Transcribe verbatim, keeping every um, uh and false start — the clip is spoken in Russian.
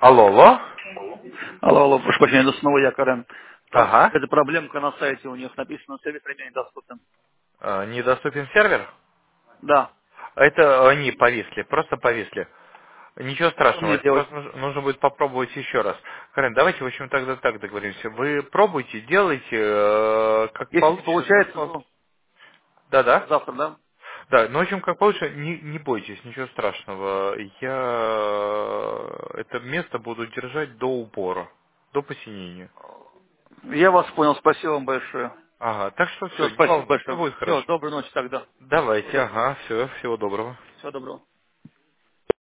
Алло, алло. Алло, алло, прошу прощения, это снова я, Карен. Там Ага. какая-то проблемка на сайте у них написано, сервис времени недоступен. Э, Недоступен сервер? Да. Это они повисли, просто повисли. Ничего Что страшного, мне это делать? просто нужно, нужно будет попробовать еще раз. Карен, давайте, в общем, тогда так договоримся. Вы пробуйте, делайте, э, как Если не получится. получается, то Да-да. завтра, да? Да, ну, в общем, как получится, не, не бойтесь, ничего страшного. Я это место буду держать до упора, до посинения. Я вас понял, спасибо вам большое. Ага, так что Все, все, не спасибо волнуйтесь, все большое. будет Все, хорошо. доброй ночи тогда. Давайте, ага, все, всего доброго. Всего доброго.